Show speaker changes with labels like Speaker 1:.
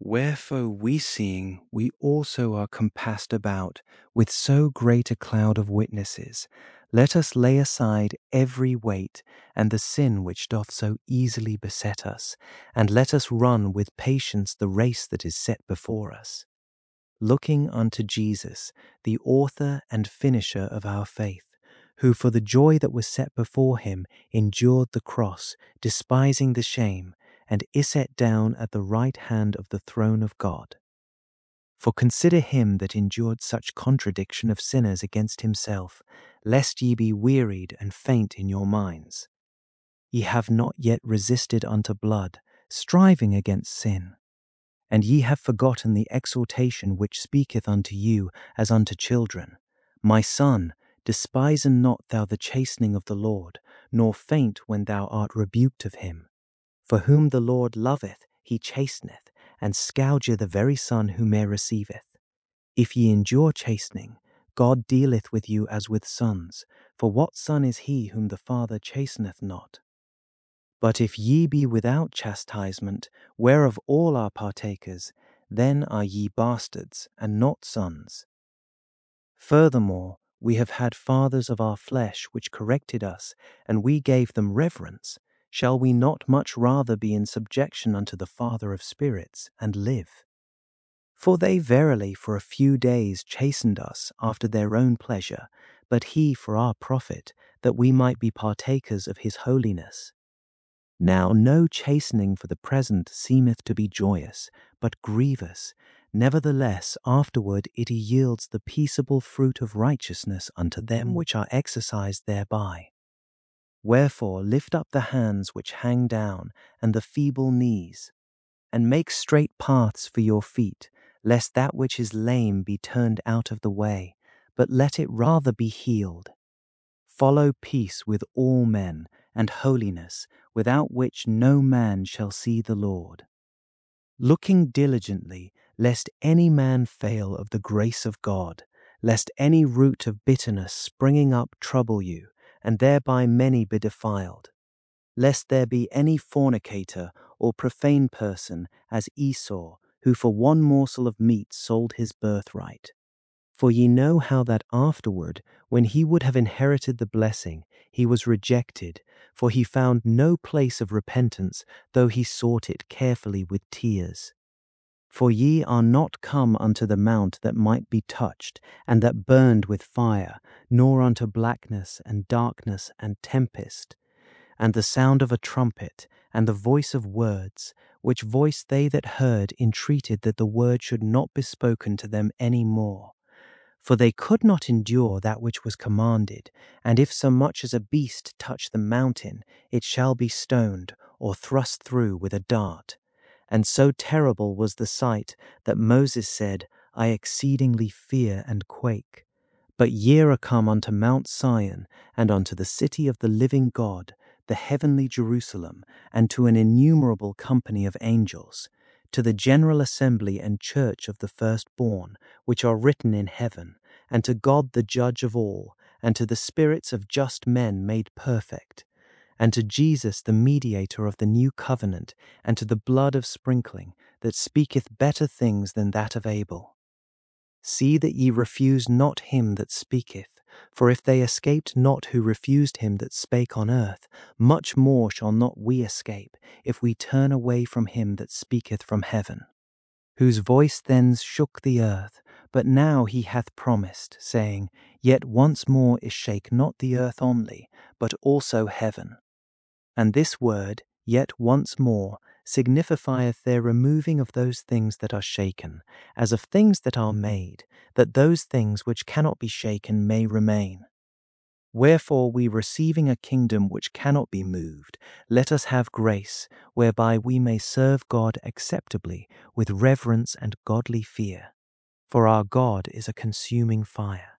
Speaker 1: Wherefore we seeing, we also are compassed about with so great a cloud of witnesses, let us lay aside every weight and the sin which doth so easily beset us, and let us run with patience the race that is set before us. Looking unto Jesus, the author and finisher of our faith, who for the joy that was set before him endured the cross, despising the shame, and is set down at the right hand of the throne of God. For consider him that endured such contradiction of sinners against himself, lest ye be wearied and faint in your minds. Ye have not yet resisted unto blood, striving against sin. And ye have forgotten the exhortation which speaketh unto you as unto children. My son, despise not thou the chastening of the Lord, nor faint when thou art rebuked of him. For whom the Lord loveth, he chasteneth, and scourgeth the very son whom he receiveth. If ye endure chastening, God dealeth with you as with sons. For what son is he whom the Father chasteneth not? But if ye be without chastisement, whereof all are partakers, then are ye bastards, and not sons. Furthermore, we have had fathers of our flesh which corrected us, and we gave them reverence. Shall we not much rather be in subjection unto the Father of spirits, and live? For they verily for a few days chastened us after their own pleasure, but he for our profit, that we might be partakers of his holiness. Now no chastening for the present seemeth to be joyous, but grievous. Nevertheless afterward it yields the peaceable fruit of righteousness unto them which are exercised thereby. Wherefore lift up the hands which hang down, and the feeble knees, and make straight paths for your feet, lest that which is lame be turned out of the way, but let it rather be healed. Follow peace with all men, and holiness, without which no man shall see the Lord. Looking diligently, lest any man fail of the grace of God, lest any root of bitterness springing up trouble you, and thereby many be defiled. Lest there be any fornicator or profane person as Esau, who for one morsel of meat sold his birthright. For ye know how that afterward, when he would have inherited the blessing, he was rejected, for he found no place of repentance, though he sought it carefully with tears. For ye are not come unto the mount that might be touched, and that burned with fire, nor unto blackness and darkness and tempest, and the sound of a trumpet, and the voice of words, which voice they that heard entreated that the word should not be spoken to them any more. For they could not endure that which was commanded, and if so much as a beast touch the mountain, it shall be stoned, or thrust through with a dart. And so terrible was the sight, that Moses said, I exceedingly fear and quake. But ye are come unto Mount Sion, and unto the city of the living God, the heavenly Jerusalem, and to an innumerable company of angels, to the general assembly and church of the firstborn, which are written in heaven, and to God the judge of all, and to the spirits of just men made perfect, and to Jesus the mediator of the new covenant, and to the blood of sprinkling, that speaketh better things than that of Abel. See that ye refuse not him that speaketh, for if they escaped not who refused him that spake on earth, much more shall not we escape, if we turn away from him that speaketh from heaven. Whose voice then shook the earth, but now he hath promised, saying, Yet once more is shake not the earth only, but also heaven. And this word, yet once more, signifieth their removing of those things that are shaken, as of things that are made, that those things which cannot be shaken may remain. Wherefore we receiving a kingdom which cannot be moved, let us have grace, whereby we may serve God acceptably with reverence and godly fear. For our God is a consuming fire.